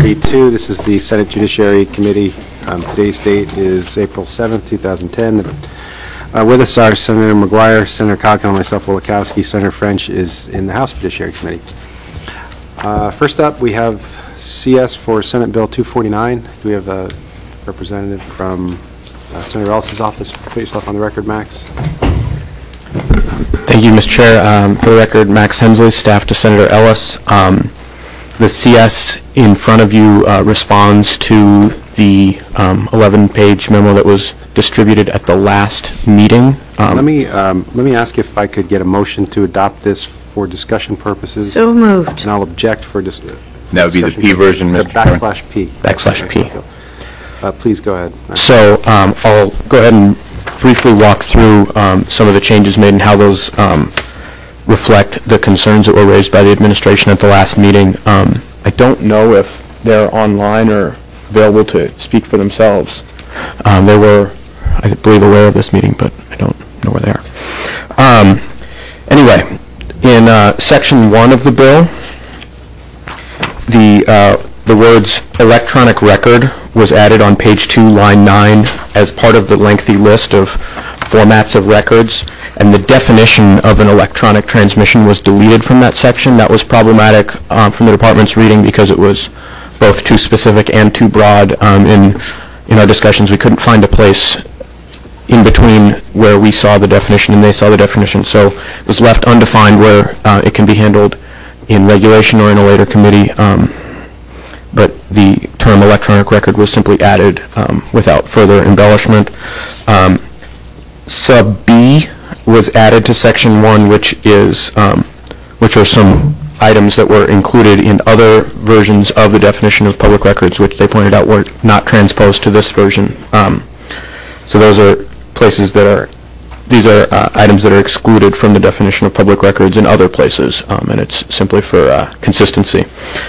6:32. This is the Senate Judiciary Committee. Today's date is April 7th, 2010. With us are Senator McGuire, Senator Cockell, myself, Wolochowski. Senator French is in the House Judiciary Committee. First up, we have CS for Senate Bill 249. Do we have a representative from Senator Ellis's office? Put yourself on the record, Max. Thank you, Mr. Chair. For the record, Max Hensley, staff to Senator Ellis. The CS in front of you responds to the 11-page memo that was distributed at the last meeting. Let me ask if I could get a motion to adopt this for discussion purposes. So moved. And I'll object for discussion. That would be the P version, Mr. Chairman. /P. /P. Please go ahead. So I'll go ahead and briefly walk through some of the changes made and how those reflect the concerns that were raised by the administration at the last meeting. I don't know if they're online or available to speak for themselves. They were, I believe, aware of this meeting, but I don't know where they are. Anyway, in Section 1 of the bill, the words electronic record was added on page 2, line 9, as part of the lengthy list of formats of records, and the definition of an electronic transmission was deleted from that section. That was problematic from the department's reading because it was both too specific and too broad. In our discussions, we couldn't find a place in between where we saw the definition and they saw the definition, so it was left undefined where it can be handled in regulation or in a later committee. But the term electronic record was simply added without further embellishment. Sub B was added to Section 1, which are some items that were included in other versions of the definition of public records, which they pointed out were not transposed to this version. So those are places these are items that are excluded from the definition of public records in other places, and it's simply for consistency.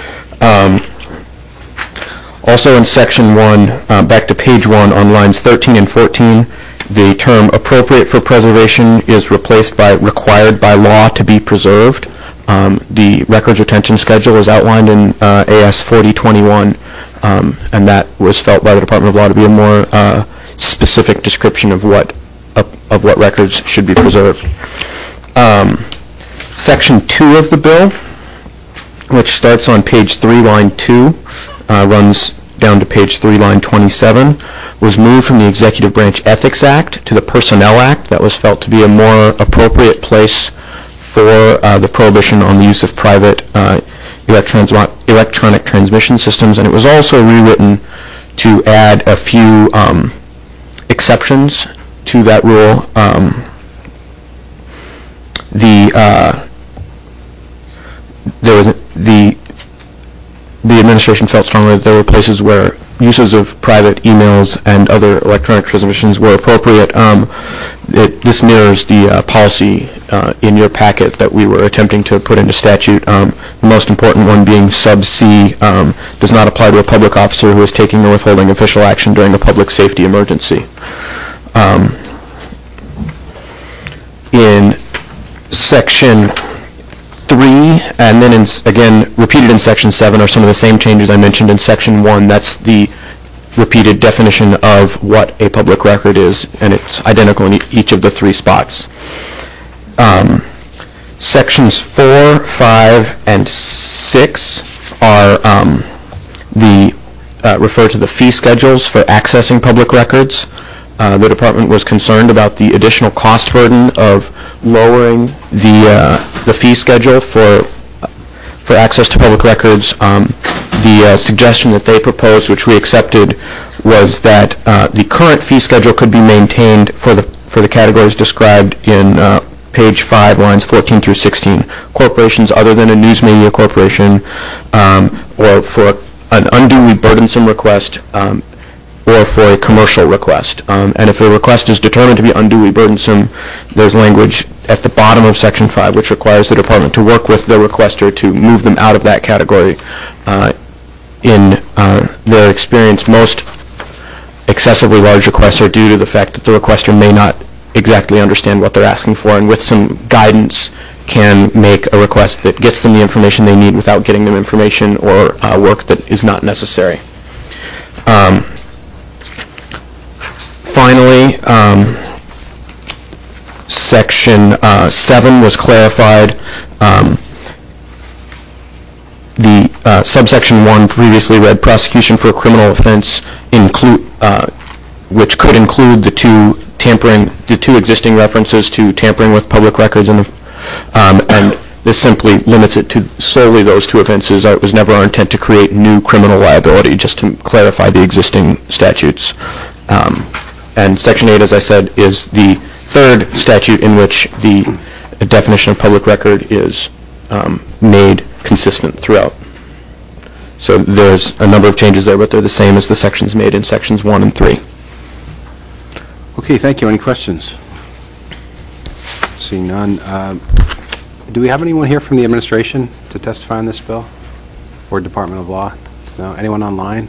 Also in Section 1, back to page 1 on lines 13 and 14, the term appropriate for preservation is replaced by required by law to be preserved. The records retention schedule is outlined in AS 4021, and that was felt by the Department of Law to be a more specific description of what records should be preserved. Section 2 of the bill, which starts on page 3, line 2, runs down to page 3, line 27, was moved from the Executive Branch Ethics Act to the Personnel Act. That was felt to be a more appropriate place for the prohibition on the use of private electronic transmission systems, and it was also rewritten to add a few exceptions to that rule. The administration felt strongly that there were places where uses of private emails and other electronic transmissions were appropriate. This mirrors the policy in your packet that we were attempting to put into statute. The most important one being sub C, does not apply to a public officer who is taking or withholding official action during a public safety emergency. In Section 3, and then again repeated in Section 7 are some of the same changes I mentioned in Section 1. That's the repeated definition of what a public record is, and it's identical in each of the 3 spots. Sections 4, 5, and 6 are refer to the fee schedules for accessing public records. The department was concerned about the additional cost burden of lowering the fee schedule for access to public records. The suggestion that they proposed, which we accepted, was that the current fee schedule could be maintained for the categories described in page 5, lines 14 through 16. Corporations other than a news media corporation, or for an unduly burdensome request, or for a commercial request. And if a request is determined to be unduly burdensome, there's language at the bottom of Section 5 which requires the department to work with the requester to move them out of that category. In their experience, most excessively large requests are due to the fact that the requester may not exactly understand what they're asking for, and with some guidance can make a request that gets them the information they need without getting them information or work that is not necessary. Finally, Section 7 was clarified. The subsection 1 previously read prosecution for a criminal offense which could include the two existing references to tampering with public records, and this simply limits it to solely those two offenses. It was never our intent to create new criminal liability, just to clarify the existing statutes. And Section 8, as I said, is the third statute in which the definition of public record is made consistent throughout. So there's a number of changes there, but they're the same as the sections made in Sections 1 and 3. Okay, thank you. Any questions? Seeing none. Do we have anyone here from the administration to testify on this bill or Department of Law? No? Anyone online?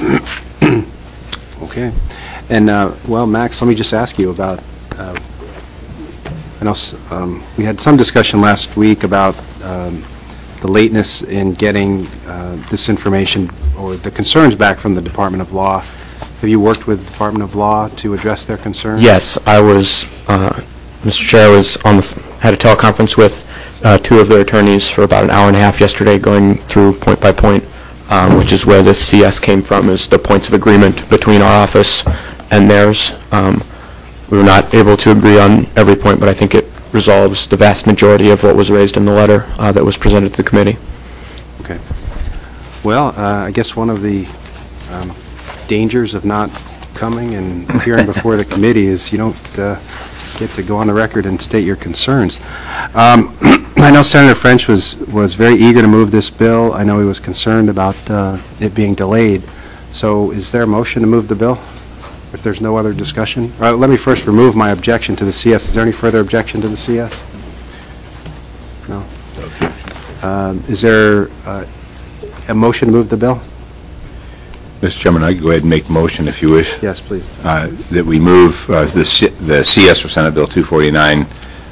Okay. And, well, Max, let me just ask you about, I know we had some discussion last week about the lateness in getting this information or the concerns back from the Department of Law. Have you worked with the Department of Law to address their concerns? Yes, I was, Mr. Chair, had a teleconference with two of their attorneys for about an hour and a half yesterday, going through point by point, which is where this CS came from, is the points of agreement between our office and theirs. We were not able to agree on every point, but I think it resolves the vast majority of what was raised in the letter that was presented to the committee. Okay. Well, I guess one of the dangers of not coming and appearing before the committee is you don't get to go on the record and state your concerns. I know Senator French was very eager to move this bill. I know he was concerned about it being delayed. So is there a motion to move the bill? If there's no other discussion? Let me first remove my objection to the CS. Is there any further objection to the CS? No? Is there a motion to move the bill? Mr. Chairman, I can go ahead and make a motion if you wish. Yes, please. That we move the CS for Senate Bill 249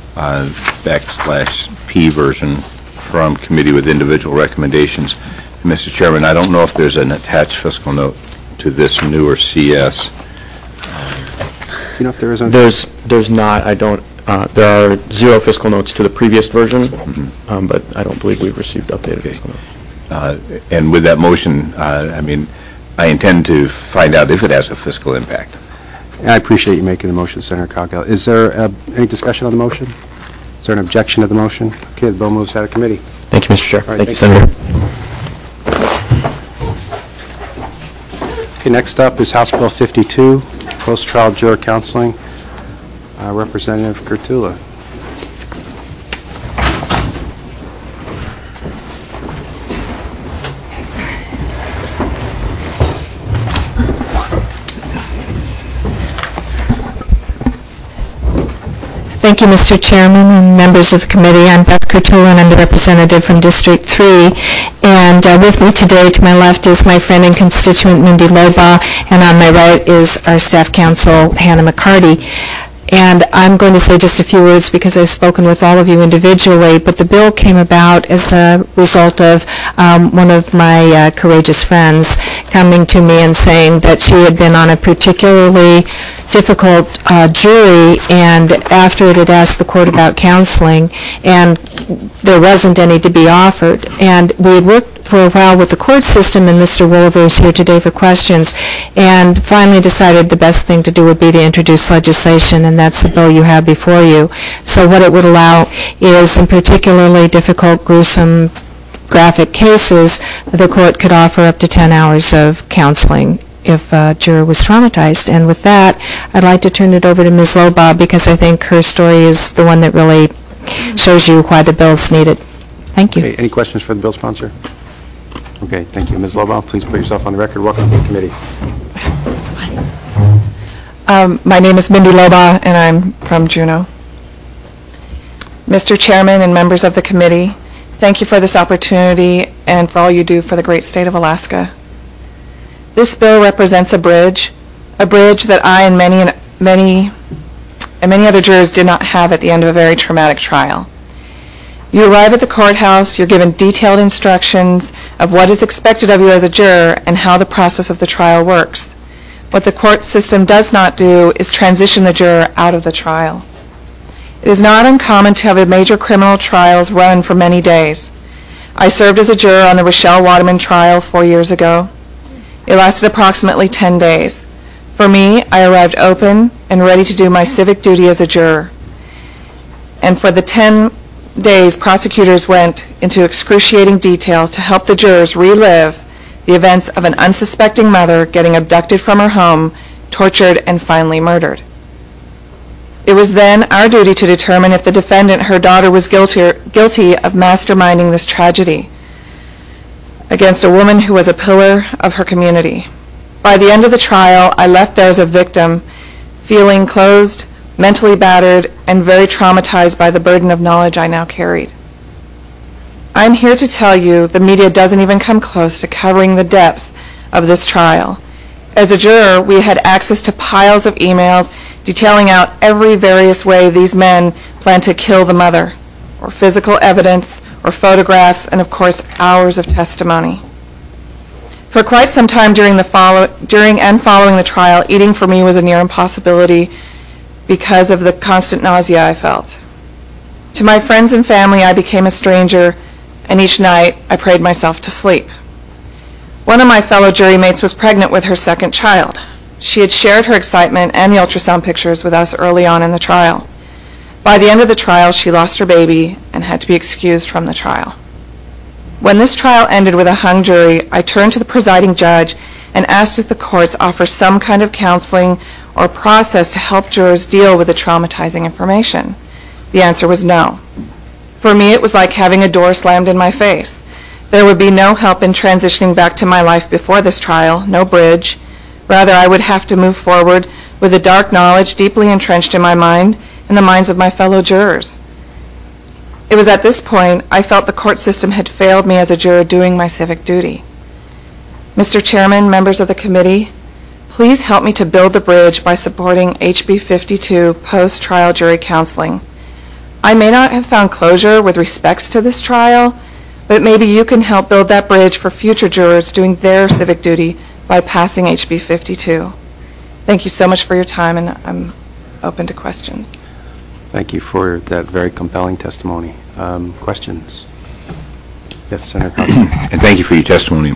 /P version from committee with individual recommendations. Mr. Chairman, I don't know if there's an attached fiscal note to this newer CS. You know if there is? There's not. I don't. There are 0 fiscal notes to the previous version, but I don't believe we've received updated fiscal notes. And with that motion, I intend to find out if it has a fiscal impact. I appreciate you making the motion, Senator Coghill. Is there any discussion on the motion? Is there an objection to the motion? Okay, the bill moves out of committee. Thank you, Mr. Chair. Right, thank you, Senator. Okay, next up is House Bill 52, Post-Trial Juror Counseling. Representative Kurtula. Thank you, Mr. Chairman and members of the committee. I'm Beth Kurtula, and I'm the representative from District 3. And with me today, to my left, is my friend and constituent, Mindy Loba, and on my right is our staff counsel, Hannah McCarty. And I'm going to say just a few words because I've spoken with all of you individually, but the bill came about as a result of one of my courageous friends coming to me and saying that she had been on a particularly difficult jury, and after it had asked the court about counseling, and there wasn't any to be offered. And we had worked for a while with the court system, and Mr. Wolliver is here today for questions, and finally decided the best thing to do would be to introduce legislation, and that's the bill you have before you. So what it would allow is, in particularly difficult, gruesome, graphic cases, the court could offer up to 10 hours of counseling if a juror was traumatized. And with that, I'd like to turn it over to Ms. Loba, because I think her story is the one that really shows you why the bill's needed. Thank you. Okay, any questions for the bill sponsor? Okay, thank you. Ms. Loba, please put yourself on the record. Welcome to the committee. That's fine. My name is Mindy Loba, and I'm from Juneau. Mr. Chairman and members of the committee, thank you for this opportunity and for all you do for the great state of Alaska. This bill represents a bridge that I and many other jurors did not have at the end of a very traumatic trial. You arrive at the courthouse, you're given detailed instructions of what is expected of you as a juror and how the process of the trial works. What the court system does not do is transition the juror out of the trial. It is not uncommon to have major criminal trials run for many days. I served as a juror on the Rochelle Waterman trial 4 years ago. It lasted approximately 10 days. For me, I arrived open and ready to do my civic duty as a juror. And for the 10 days, prosecutors went into excruciating detail to help the jurors relive the events of an unsuspecting mother getting abducted from her home, tortured, and finally murdered. It was then our duty to determine if the defendant, her daughter, was guilty of masterminding this tragedy against a woman who was a pillar of her community. By the end of the trial, I left there as a victim, feeling closed, mentally battered, and very traumatized by the burden of knowledge I now carried. I'm here to tell you the media doesn't even come close to covering the depth of this trial. As a juror, we had access to piles of emails detailing out every various way these men plan to kill the mother, or physical evidence, or photographs, and of course, hours of testimony. For quite some time during and following the trial, eating for me was a near impossibility because of the constant nausea I felt. To my friends and family, I became a stranger, and each night I prayed myself to sleep. One of my fellow jury mates was pregnant with her second child. She had shared her excitement and the ultrasound pictures with us early on in the trial. By the end of the trial, she lost her baby and had to be excused from the trial. When this trial ended with a hung jury, I turned to the presiding judge and asked if the courts offer some kind of counseling or process to help jurors deal with the traumatizing information. The answer was no. For me, it was like having a door slammed in my face. There would be no help in transitioning back to my life before this trial, no bridge. Rather, I would have to move forward with the dark knowledge deeply entrenched in my mind and the minds of my fellow jurors. It was at this point I felt the court system had failed me as a juror doing my civic duty. Mr. Chairman, members of the committee, please help me to build the bridge by supporting HB 52 post-trial jury counseling. I may not have found closure with respects to this trial, but maybe you can help build that bridge for future jurors doing their civic duty by passing HB 52. Thank you so much for your time, and I'm open to questions. Thank you for that very compelling testimony. Questions? Yes, Senator Coughlin. And thank you for your testimony.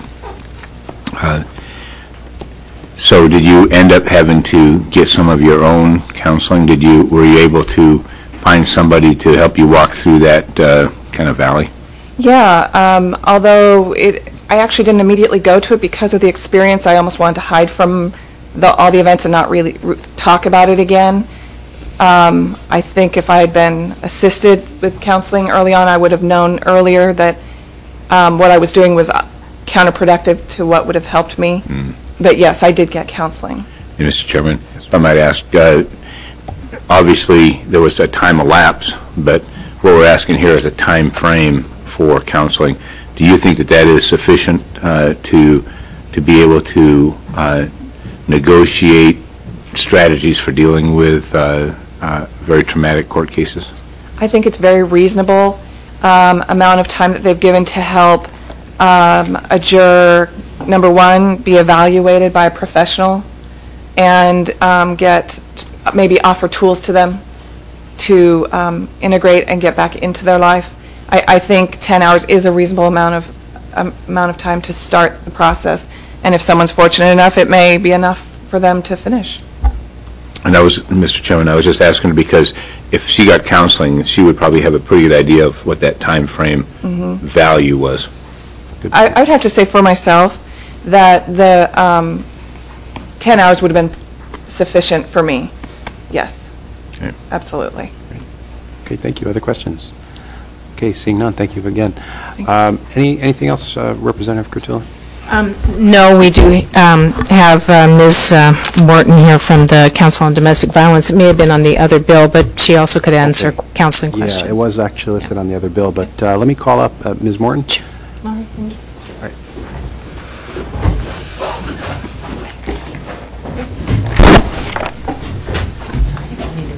So did you end up having to get some of your own counseling? Were you able to find somebody to help you walk through that kind of valley? Yeah, although I actually didn't immediately go to it because of the experience. I almost wanted to hide from all the events and not really talk about it again. I think if I had been assisted with counseling early on, I would have known earlier that what I was doing was counterproductive to what would have helped me. But yes, I did get counseling. Mr. Chairman, if I might ask, obviously there was a time elapse, but what we're asking here is a time frame for counseling. Do you think that that is sufficient to be able to negotiate strategies for dealing with very traumatic court cases? I think it's very reasonable amount of time that they've given to help a juror, number one, be evaluated by a professional and maybe offer tools to them to integrate and get back into their life. I think 10 hours is a reasonable amount of time to start the process, and if someone's fortunate enough, it may be enough for them to finish. And Mr. Chairman, I was just asking because if she got counseling, she would probably have a pretty good idea of what that time frame value was. I would have to say for myself that the 10 hours would have been sufficient for me. Yes, okay. Absolutely. Okay, thank you. Other questions? Okay, seeing none, thank you again. Anything else, Representative Curtula? No, we do have Ms. Morton here from the Council on Domestic Violence. It may have been on the other bill, but she also could answer counseling questions. Yeah, it was actually listed on the other bill, but let me call up Ms. Morton. Sure. All right.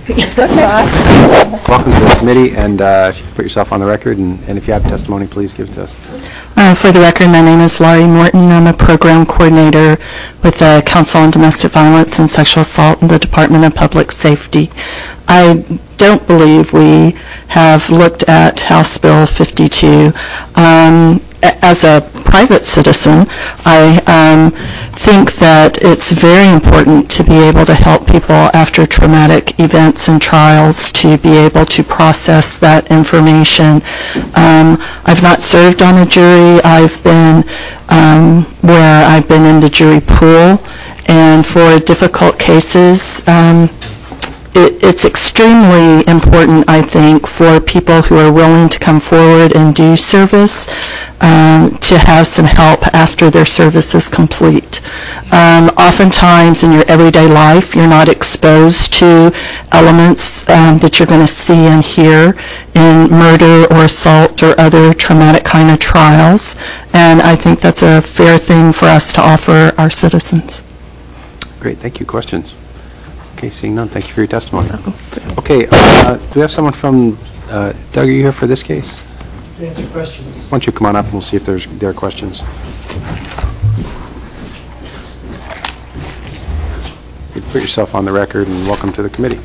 Welcome to the committee, and if you could put yourself on the record, and if you have testimony, please give it to us. For the record, my name is Laurie Morton. I'm a program coordinator with the Council on Domestic Violence and Sexual Assault in the Department of Public Safety. I don't believe we have looked at House Bill 52. As a private citizen, I think that it's very important to be able to help people after traumatic events and trials to be able to process that information. I've not served on a jury. I've been where I've been in the jury pool, and for difficult cases, it's extremely important, I think, for people who are willing to come forward and do service to have some help after their service is complete. Oftentimes in your everyday life, you're not exposed to elements that you're going to see and hear in murder or assault or other traumatic kind of trials, and I think that's a fair thing for us to offer our citizens. Great, thank you. Questions? Okay, seeing none, thank you for your testimony. Okay, do we have someone from, Doug, are you here for this case? To answer questions. Why don't you come on up and we'll see if there are questions. You can put yourself on the record, and welcome to the committee.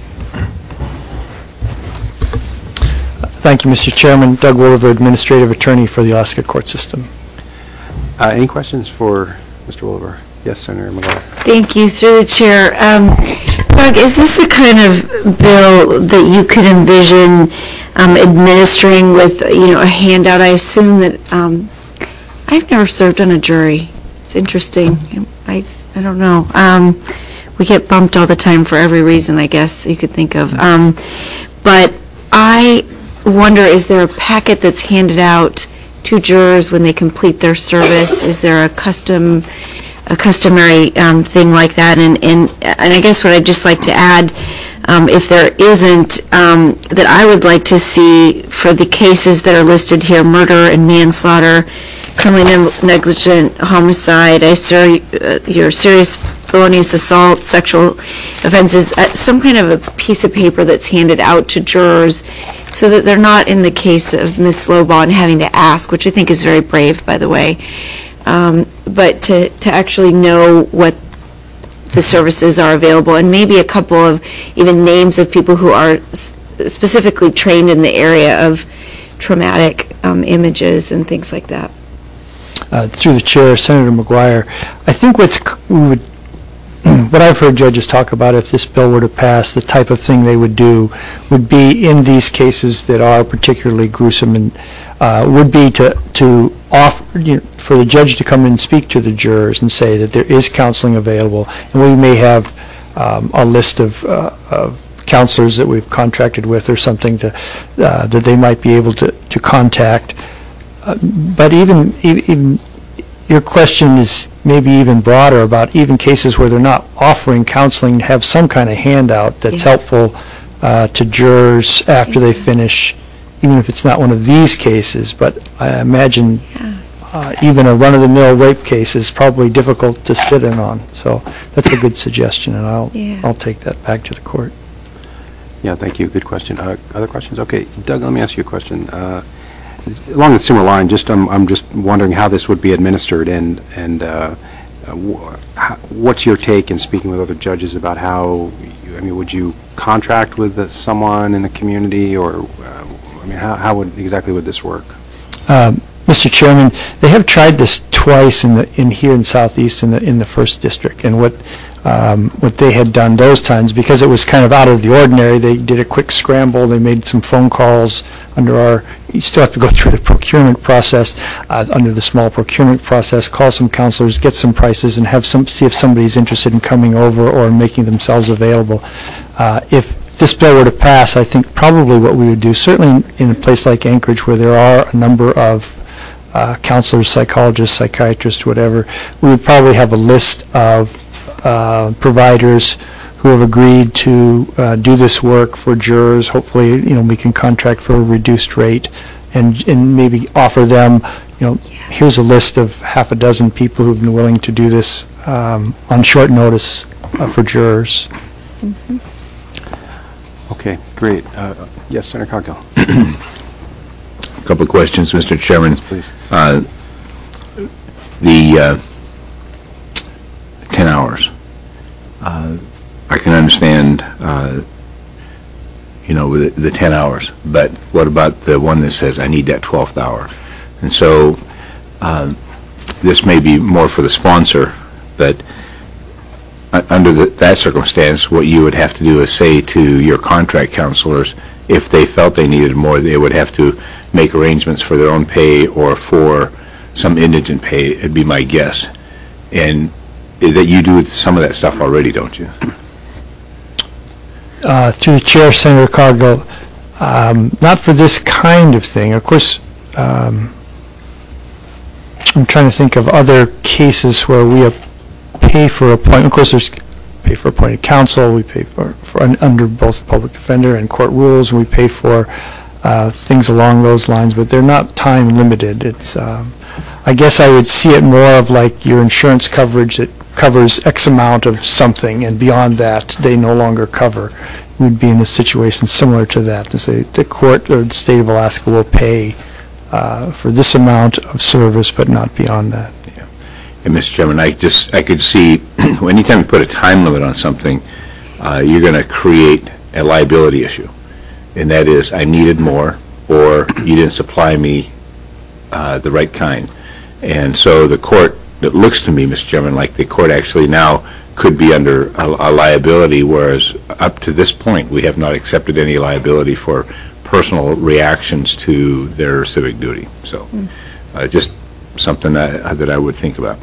Thank you, Mr. Chairman. Doug Williver, Administrative Attorney for the Alaska Court System. Any questions for Mr. Williver? Yes, Senator McGuire. Thank you. Through the chair. Doug, is this the kind of bill that you could envision administering with, a handout? I assume that I've never served on a jury. It's interesting. I don't know. We get bumped all the time for every reason, I guess you could think of. But I wonder, is there a packet that's handed out to jurors when they complete their service? Is there a customary thing like that? And I guess what I'd just like to add, if there isn't, that I would like to see for the cases that are listed here, murder and manslaughter, criminally negligent homicide, your serious felonious assault, sexual offenses, some kind of a piece of paper that's handed out to jurors so that they're not in the case of Ms. Lobaugh and having to ask, which I think is very brave, by the way. But to actually know what the services are available, and maybe a couple of even names of people who are specifically trained in the area of traumatic images and things like that. Through the chair, Senator McGuire, I think what I've heard judges talk about if this bill were to pass, the type of thing they would do would be in these cases that are particularly gruesome, and would be to offer, for the judge to come and speak to the jurors and say that there is counseling available, and we may have a list of counselors that we've contracted with or something that they might be able to contact. But even your question is maybe even broader about even cases where they're not offering counseling, have some kind of handout that's helpful to jurors after they finish, even if it's not one of these cases. But I imagine even a run-of-the-mill rape case is probably difficult to sit in on. So that's a good suggestion, and I'll take that back to the court. Yeah, thank you. Good question. Other questions? Okay, Doug, let me ask you a question. Along a similar line, I'm just wondering how this would be administered, and what's your take in speaking with other judges about how? Would you contract with someone in the community, or how exactly would this work? Mr. Chairman, they have tried this twice in here in Southeast in the first district, and what they had done those times, because it was kind of out of the ordinary, they did a quick scramble. They made some phone calls you still have to go through the procurement process, under the small procurement process, call some counselors, get some prices, and see if somebody's interested in coming over or making themselves available. If this bill were to pass, I think probably what we would do, certainly in a place like Anchorage where there are a number of counselors, psychologists, psychiatrists, whatever, we would probably have a list of providers who have agreed to do this work for jurors. Hopefully, we can contract for a reduced rate, and maybe offer them, here's a list of half a dozen people who've been willing to do this on short notice for jurors. Okay. Okay, great. Yes, Senator Coghill. A couple of questions, Mr. Chairman. Please. The 10 hours. I can understand, with the 10 hours, but what about the one that says I need that 12th hour? And so this may be more for the sponsor, but under that circumstance, what you would have to do is say to your contract counselors, if they felt they needed more, they would have to make arrangements for their own pay or for some indigent pay, it'd be my guess. And that you do some of that stuff already, don't you? Through the chair, Senator Coghill, not for this kind of thing. Of course, I'm trying to think of other cases where we pay for appointment. Of course, there's pay for appointed counsel. We pay for under both public defender and court rules. We pay for things along those lines, but they're not time limited. It's I guess I would see it more of like your insurance coverage that covers X amount of something, and beyond that, they no longer cover. We'd be in a situation similar to that, to say the court or the state of Alaska will pay for this amount of service, but not beyond that. Yeah. And Mr. Chairman, I could see anytime you put a time limit on something, you're going to create a liability issue, and that is I needed more, or you didn't supply me the right kind. And so the court, it looks to me, Mr. Chairman, like the court actually now could be under a liability, whereas up to this point we have not accepted any liability for personal reactions to their civic duty. So just something that I would think about.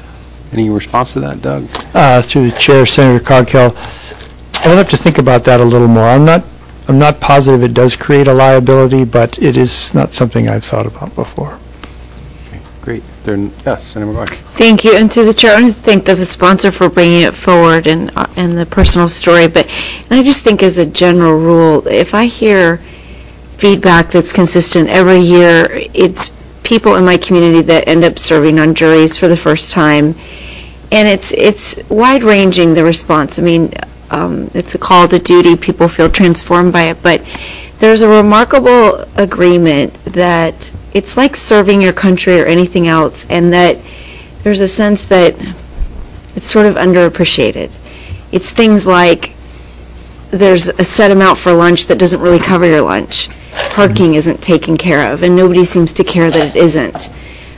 Any response to that, Doug? Through the chair, Senator Coghill, I'll have to think about that a little more. I'm not positive it does create a liability, but it is not something I've thought about before. Great. Yes, Senator McGuire. Thank you, and to the chair, I want to thank the sponsor for bringing it forward and the personal story. And I just think, as a general rule, if I hear feedback that's consistent every year, it's people in my community that end up serving on juries for the first time, and it's wide-ranging, the response. I mean, it's a call to duty. People feel transformed by it, but there's a remarkable agreement that it's like serving your country or anything else, and that there's a sense that it's sort of underappreciated. It's things like there's a set amount for lunch that doesn't really cover your lunch. Parking isn't taken care of, and nobody seems to care that it isn't.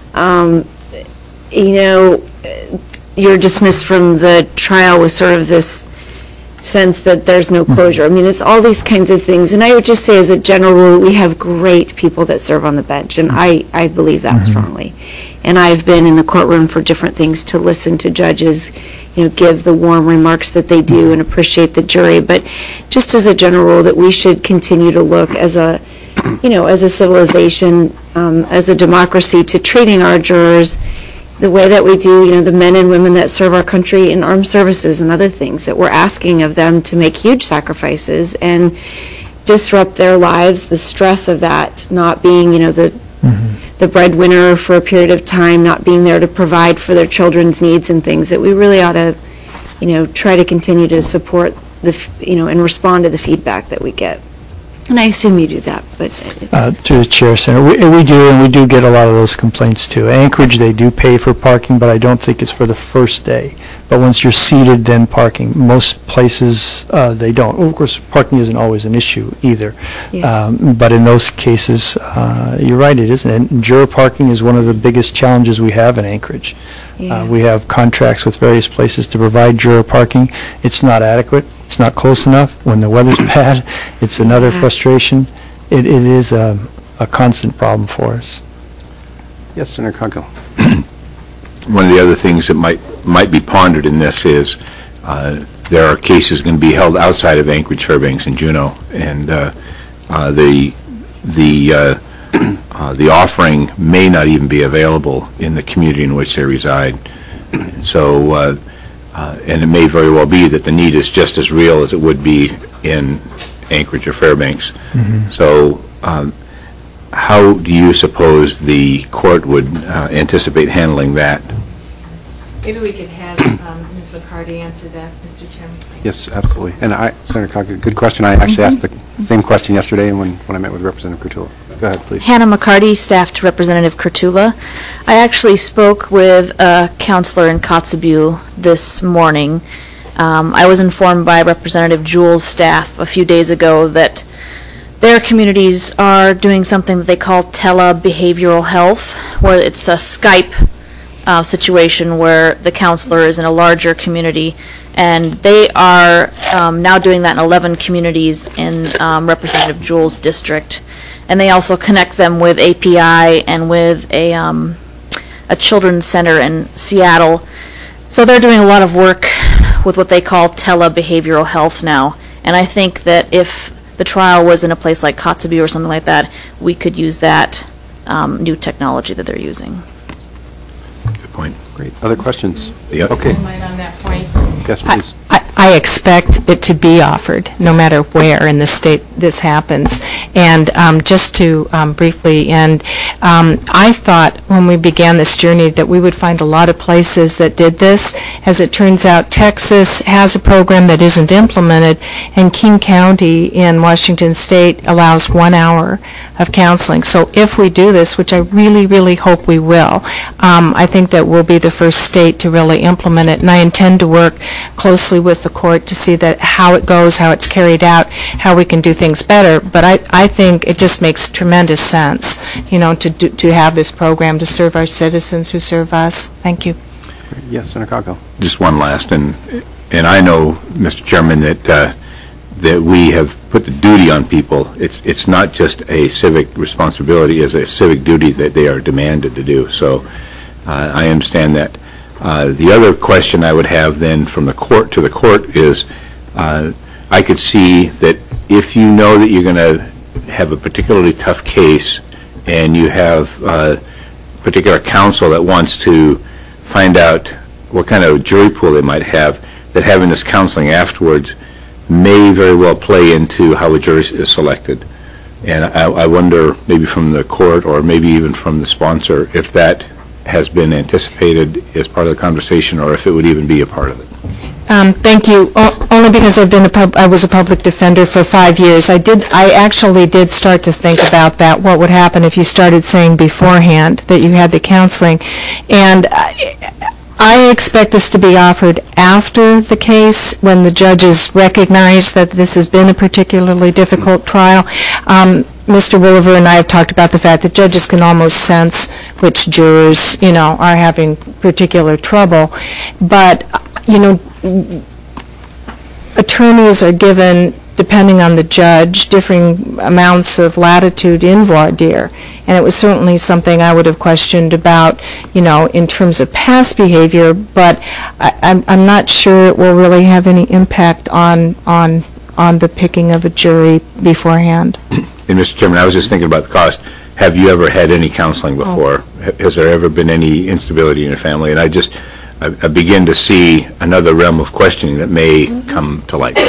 You're dismissed from the trial with sort of this sense that there's no closure. I mean, it's all these kinds of things. And I would just say, as a general rule, we have great people that serve on the bench, and I believe that strongly. And I've been in the courtroom for different things to listen to judges, give the warm remarks that they do and appreciate the jury. But just as a general rule, that we should continue to look as a, as a civilization, as a democracy, to treating our jurors the way that we do, the men and women that serve our country in armed services and other things, that we're asking of them to make huge sacrifices and disrupt their lives, the stress of that, not being, the breadwinner for a period of time, not being there to provide for their children's needs and things, that we really ought to, try to continue to support and respond to the feedback that we get. And I assume you do that, but... To the chair, Senator, we do, and we do get a lot of those complaints, too. Anchorage, they do pay for parking, but I don't think it's for the first day. But once you're seated, then parking. Most places, they don't. Well, of course, parking isn't always an issue, either. Yeah. But in those cases, you're right, it isn't. And juror parking is one of the biggest challenges we have in Anchorage. Yeah. We have contracts with various places to provide juror parking. It's not adequate. It's not close enough. When the weather's bad, it's another frustration. It is a constant problem for us. Yes, Senator Coghill. One of the other things that might be pondered in this is there are cases going to be held outside of Anchorage, Fairbanks, and Juneau, and the offering may not even be available in the community in which they reside. So, and it may very well be that the need is just as real as it would be in Anchorage or Fairbanks. So, how do you suppose the court would anticipate handling that? Maybe we could have Ms. McCarty answer that, Mr. Chairman. Yes, absolutely. And Senator Cochran, good question. I actually asked the same question yesterday when I met with Representative Kurtula. Go ahead, please. Hannah McCarty, staff to Representative Kurtula. I actually spoke with a counselor in Kotzebue this morning. I was informed by Representative Jewell's staff a few days ago that their communities are doing something that they call tele-behavioral health, where it's a Skype situation where the counselor is in a larger community, and they are now doing that in 11 communities in Representative Jewell's district. And they also connect them with API and with a children's center in Seattle. So they're doing a lot of work with what they call tele-behavioral health now. And I think that if the trial was in a place like Kotzebue or something like that, we could use that new technology that they're using. Good point. Great. Other questions? Yep. Okay. On that point. Yes, please. I expect it to be offered, no matter where in the state this happens. And just to briefly end, I thought when we began this journey that we would find a lot of places that did this. As it turns out, Texas has a program that isn't implemented, and King County in Washington State allows 1 hour of counseling. So if we do this, which I really, really hope we will, I think that we'll be the first state to really implement it. And I intend to work closely with the court to see that how it goes, how it's carried out, how we can do things better. But I think it just makes tremendous sense, to have this program to serve our citizens who serve us. Thank you. Yes, Senator Coghill. Just one last, and I know, Mr. Chairman, that we have put the duty on people. It's not just a civic responsibility, it's a civic duty that they are demanded to do. So I understand that. The other question I would have then from the court to the court is, I could see that if you know that you're going to have a particularly tough case and you have a particular counsel that wants to find out what kind of jury pool they might have, that having this counseling afterwards may very well play into how a jury is selected. And I wonder, maybe from the court or maybe even from the sponsor, if that has been anticipated as part of the conversation, or if it would even be a part of it. Thank you. Only because I was a public defender for 5 years. I actually did start to think about that. What would happen if you started saying beforehand that you had the counseling? And I expect this to be offered after the case, when the judges recognize that this has been a particularly difficult trial. Mr. Williver and I have talked about the fact that judges can almost sense which jurors, are having particular trouble. But, attorneys are given, depending on the judge, differing amounts of latitude in voir dire. And it was certainly something I would have questioned about, in terms of past behavior, but I'm not sure it will really have any impact on the picking of a jury beforehand. And Mr. Chairman, I was just thinking about the cost. Have you ever had any counseling before? Has there ever been any instability in your family? And I begin to see another realm of questioning that may come to light.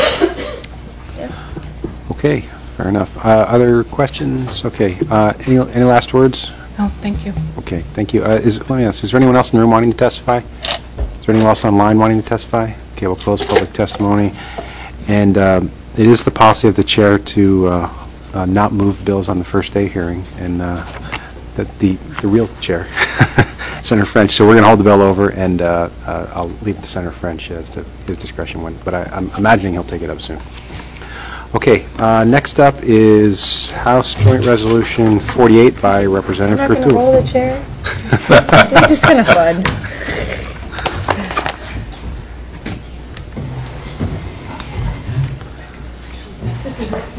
Okay, fair enough. Other questions? Okay. Any last words? No, thank you. Okay, thank you. Let me ask, is there anyone else in the room wanting to testify? Is there anyone else online wanting to testify? Okay, we'll close public testimony. And it is the policy of the chair to not move bills on the first day hearing, and the real chair, Senator French. So we're going to hold the bill over, and I'll leave it to Senator French as to his discretion when, but I'm imagining he'll take it up soon. Okay, next up is House Joint Resolution 48 by Representative Kurtula. You're not going to roll the chair? It's just kind of fun. This is it.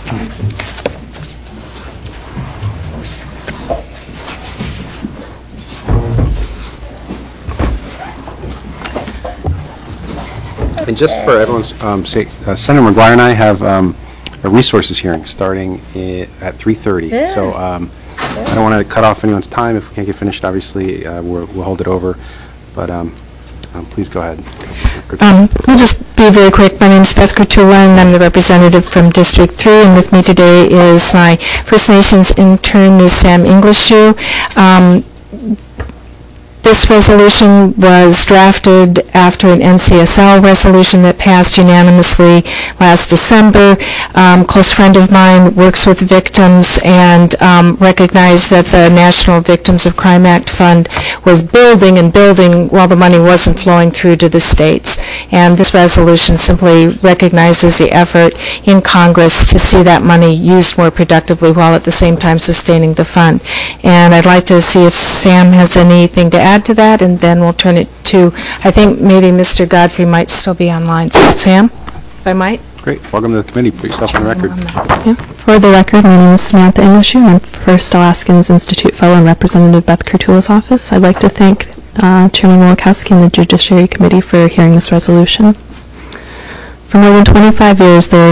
And just for everyone's sake, Senator McGuire and I have a resources hearing starting at 3:30. Yeah. So I don't want to cut off anyone's time. If we can't get finished, obviously, we'll hold it over. But please go ahead. I'll just be very quick. My name is Beth Kurtula, and I'm the representative from District 3, and with me today is my First Nations intern, Ms. Sam Englishu. This resolution was drafted after an NCSL resolution that passed unanimously last December. Close friend of mine works with victims and recognized that the National Victims of Crime Act Fund was building and building while the money wasn't flowing through to the states. And this resolution simply recognizes the effort in Congress to see that money used more productively while at the same time sustaining the fund. And I'd like to see if Sam has anything to add to that, and then we'll turn it to, I think maybe Mr. Godfrey might still be online. So Sam, if I might? Great. Welcome to the committee. Put yourself on the record. For the record, my name is Samantha Englishu. I'm First Alaskans Institute Fellow in Representative Beth Kurtula's office. I'd like to thank Chairman Wolochowski and the Judiciary Committee for hearing this resolution. For more than 25 years, the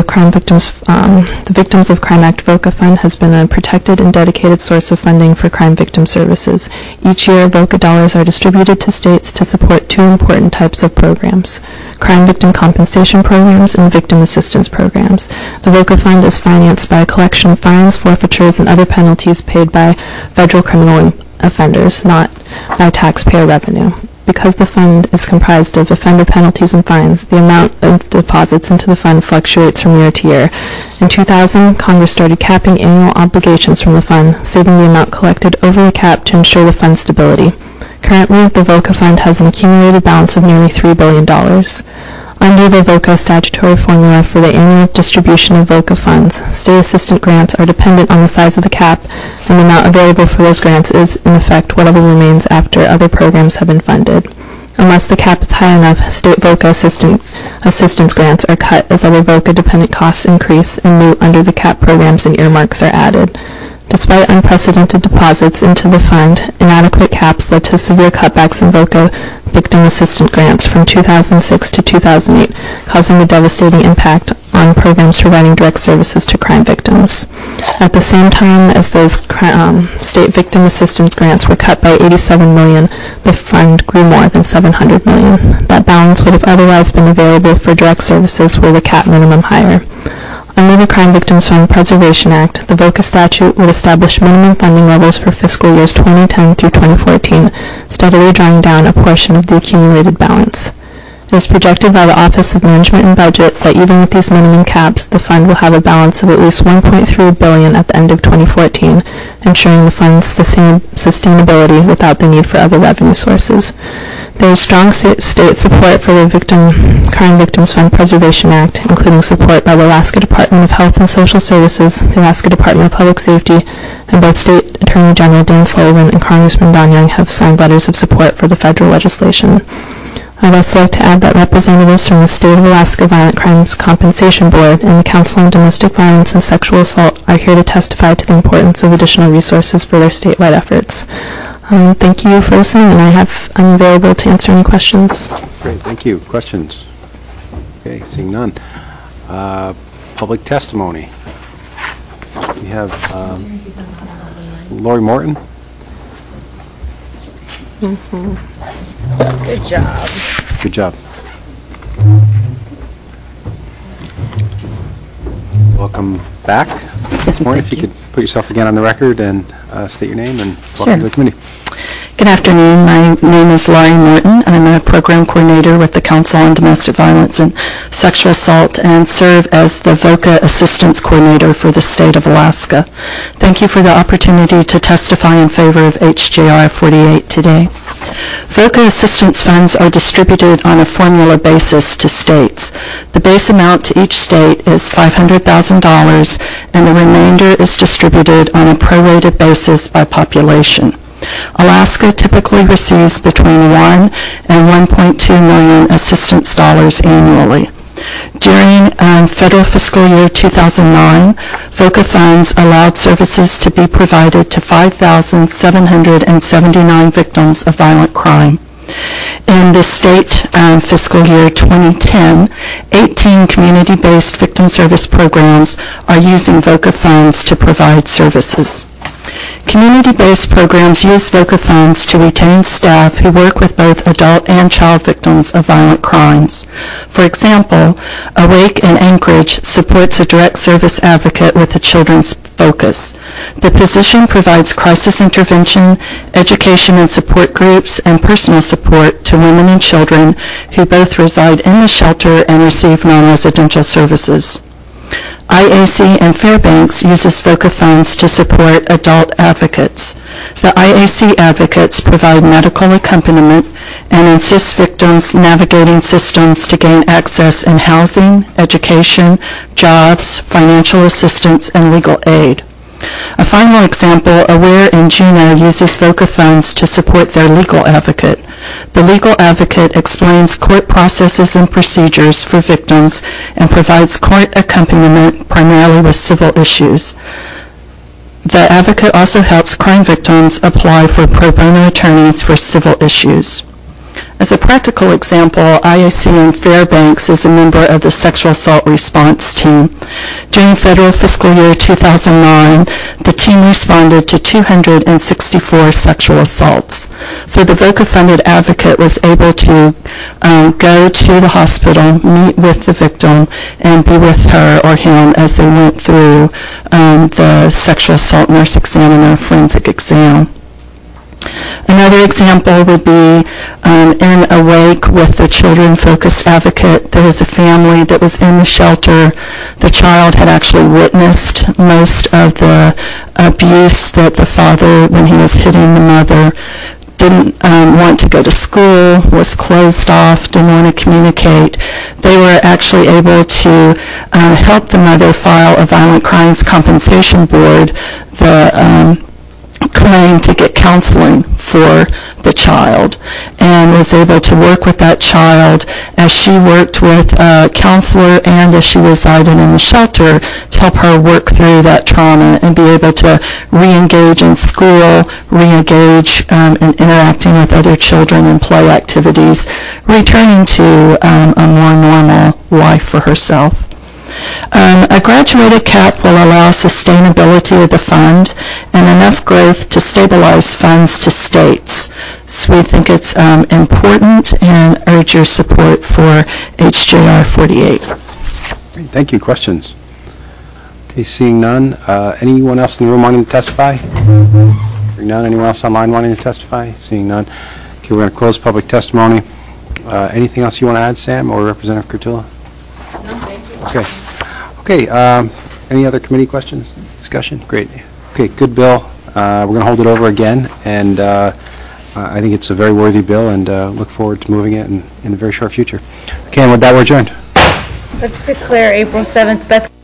Victims of Crime Act VOCA Fund has been a protected and dedicated source of funding for crime victim services. Each year, VOCA dollars are distributed to states to support two important types of programs: crime victim compensation programs and victim assistance programs. The VOCA Fund is financed by a collection of fines, forfeitures, and other penalties paid by federal criminal offenders, not by taxpayer revenue. Because the fund is comprised of offender penalties and fines, the amount of deposits into the fund fluctuates from year to year. In 2000, Congress started capping annual obligations from the fund, saving the amount collected over the cap to ensure the fund's stability. Currently, the VOCA Fund has an accumulated balance of nearly $3 billion. Under the VOCA statutory formula for the annual distribution of VOCA funds, state assistance grants are dependent on the size of the cap, and the amount available for those grants is, in effect, whatever remains after other programs have been funded. Unless the cap is high enough, state VOCA assistance grants are cut as other VOCA-dependent costs increase and new under-the-cap programs and earmarks are added. Despite unprecedented deposits into the fund, inadequate caps led to severe cutbacks in VOCA victim assistance grants from 2006 to 2008, causing a devastating impact on programs providing direct services to crime victims. At the same time as those state victim assistance grants were cut by $87 million, the fund grew more than $700 million. That balance would have otherwise been available for direct services were the cap minimum higher. Under the Crime Victims Fund Preservation Act, the VOCA statute would establish minimum funding levels for fiscal years 2010 through 2014, steadily drawing down a portion of the accumulated balance. It is projected by the Office of Management and Budget that even with these minimum caps, the fund will have a balance of at least $1.3 billion at the end of 2014, ensuring the fund's sustainability without the need for other revenue sources. There is strong state support for the Crime Victims Fund Preservation Act, including support by the Alaska Department of Health and Social Services, the Alaska Department of Public Safety, and both State Attorney General Dan Sullivan and Congressman Don Young have signed letters of support for the federal legislation. I'd also like to add that representatives from the State of Alaska Violent Crimes Compensation Board and the Council on Domestic Violence and Sexual Assault are here to testify to the importance of additional resources for their statewide efforts. Thank you for listening, and I'm available to answer any questions. Great, thank you. Questions? Okay, seeing none. Public testimony. We have Lori Morton. Good job. Good job. Welcome back. Ms. Morton, if you could put yourself again on the record and state your name and welcome to the committee. Good afternoon. My name is Laurie Morton. I'm a program coordinator with the Council on Domestic Violence and Sexual Assault and serve as the VOCA Assistance Coordinator for the state of Alaska. Thank you for the opportunity to testify in favor of HJR 48 today. VOCA assistance funds are distributed on a formula basis to states. The base amount to each state is $500,000, and the remainder is distributed on a prorated basis by population. Alaska typically receives between $1 and $1.2 million assistance dollars annually. During federal fiscal year 2009, VOCA funds allowed services to be provided to 5,779 victims of violent crime. In the state fiscal year 2010, 18 community-based victim service programs are using VOCA funds to provide services. Community-based programs use VOCA funds to retain staff who work with both adult and child victims of violent crimes. For example, Awake in Anchorage supports a direct service advocate with a children's focus. The position provides crisis intervention, education and support groups, and personal support to women and children who both reside in the shelter and receive non-residential services. IAC in Fairbanks uses VOCA funds to support adult advocates. The IAC advocates provide medical accompaniment and assist victims navigating systems to gain access in housing, education, jobs, financial assistance, and legal aid. A final example, Aware in Juneau uses VOCA funds to support their legal advocate. The legal advocate explains court processes and procedures for victims and provides court accompaniment primarily with civil issues. The advocate also helps crime victims apply for pro bono attorneys for civil issues. As a practical example, IAC in Fairbanks is a member of the Sexual Assault Response Team. During federal fiscal year 2009, the team responded to 264 sexual assaults. So the VOCA-funded advocate was able to go to the hospital, meet with the victim, and be with her or him as they went through the sexual assault nurse examiner forensic exam. Another example would be in Awake with the children-focused advocate. There was a family that was in the shelter. The child had actually witnessed most of the abuse that the father, when he was hitting the mother, didn't want to go to school, was closed off, didn't want to communicate. They were actually able to help the mother file a Violent Crimes Compensation Board, the claim to get counseling for the child, and was able to work with that child as she worked with a counselor and as she resided in the shelter to help her work through that trauma and be able to re-engage in school, re-engage in interacting with other children and play activities, returning to a more normal life for herself. A graduated cap will allow sustainability of the fund and enough growth to stabilize funds to states. So we think it's important and urge your support for HJR 48. Great, thank you. Questions? Okay, seeing none. Anyone else in the room wanting to testify? Hearing none. Anyone else online wanting to testify? Seeing none. Okay, we're going to close public testimony. Anything else you want to add, Sam or Representative Kurtula? No, thank you. Okay. Okay, any other committee questions, discussion? Great. Okay, good bill. We're going to hold it over again, and I think it's a very worthy bill, and look forward to moving it in the very short future. Okay, and with that, we're adjourned. Let's declare April 7th Beth